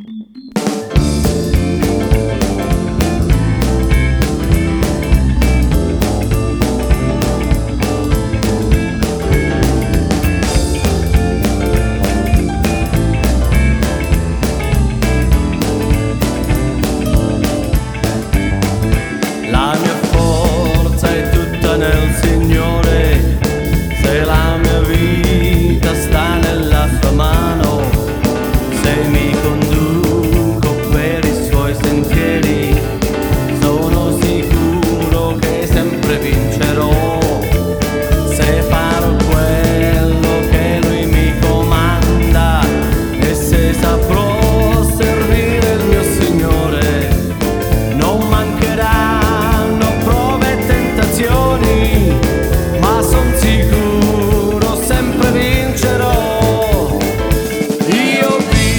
La mia forza è tutta nel Signore, se la mia vita sta nella sua mano, se mi conduco per i suoi sentieri, sono sicuro che sempre vincerò. Se farò quello che lui mi comanda e se saprò servire il mio Signore, non mancheranno prove e tentazioni, ma son sicuro sempre vincerò. Io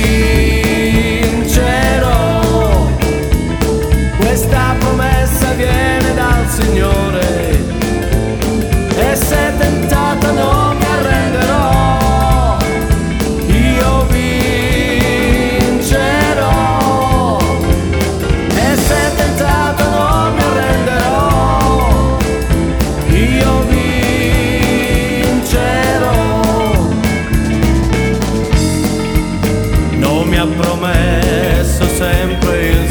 vincerò, questa promessa viene dal Signore, e se tentata non mi arrenderò. Io vincerò, e se tentato non mi arrenderò. Io vincerò. Non mi ha promesso sempre il